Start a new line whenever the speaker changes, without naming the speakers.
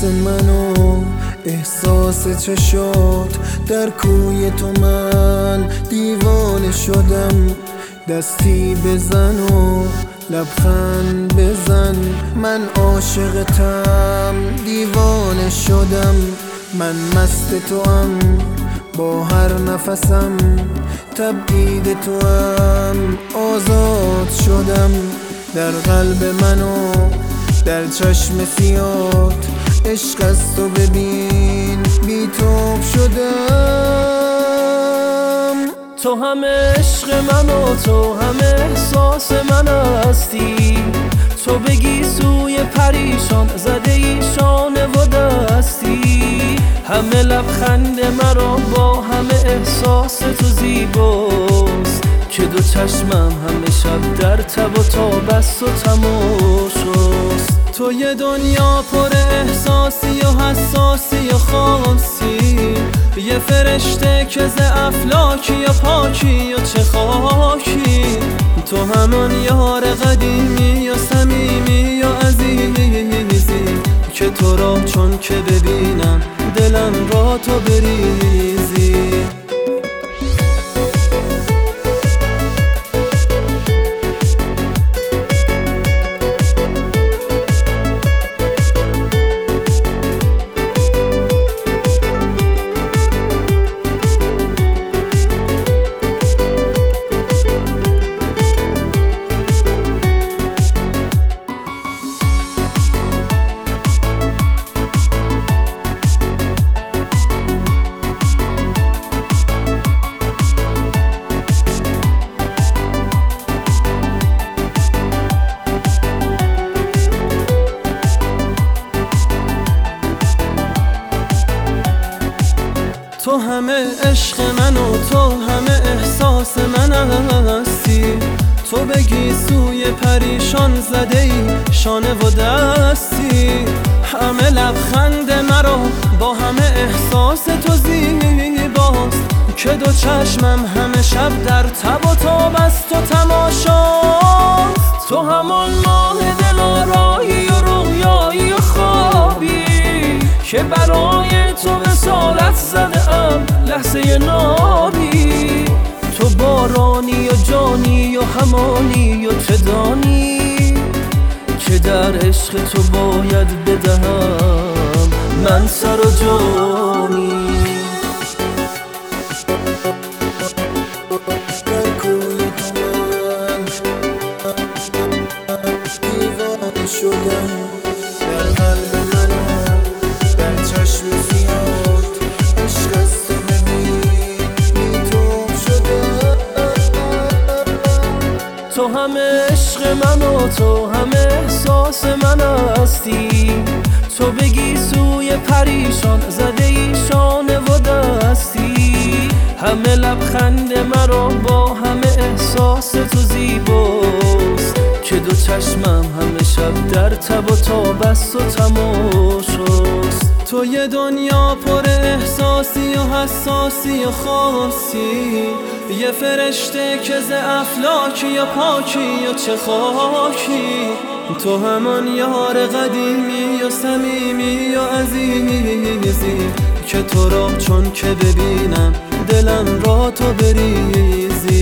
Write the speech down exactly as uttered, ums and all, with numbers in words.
منو احساس چشات در کوی تو من دیوانه شدم. دستی بزن و لبخند بزن، من عاشقتم دیوانه شدم. من مست توام با هر نفسم، تبعید توام آزاد شدم. در قلب منو در چشم سیات عشق از تو ببین بی توب شدم.
تو همه عشق من و تو همه احساس من هستی. تو بگی سوی پریشان زده ای شانه و دستی. همه لبخند مرا با همه احساس تو زیباست که دو چشمم همه شب در تب و تاب است و تماشاست. تو یه دنیا پر احساسی و حساسی و خاصی، یه فرشته که ز افلاکی یا پاکی و چه خاکی. تو همان یار قدیمی یا صمیمی یا عزیزی که تو را چون که ببینم دلم را تو بریزی. تو همه عشق من و تو همه احساس من هستی. تو بگی سوی پریشان زده ای شانه و دستی. همه لبخند مرا با همه احساس تو زیباست که دو چشمم همه شب در تب و تاب است و تماشاست. تو همان ماه دلارایی و رویایی و خوابی که برای تو وصالت زده ام لحظه نابی. تو بارانی و جانی و همانی و چه دانی که در عشق تو باید بدهم من سر و جانی.
در کوی تو من دیوانه شدم. در قلب منم در چشم سیات عشق از تو ببین بی توب شدم.
تو همه عشق من و تو همه احساس من هستی. تو بگی سوی پریشان زده ای شانه و دستی. همه لبخند مرا با همه احساس تو زیباست که دو چشمم همه شب در تب و تاب است و تماشاست. تو یه دنیا پر احساسی و حساسی و خاصی، یه فرشته که ز افلاکی یا پاکی یا چه خاکی. تو همان یار قدیمی یا صمیمی یا عزیزی که تو را چون که ببینم دلم را تو بریزی.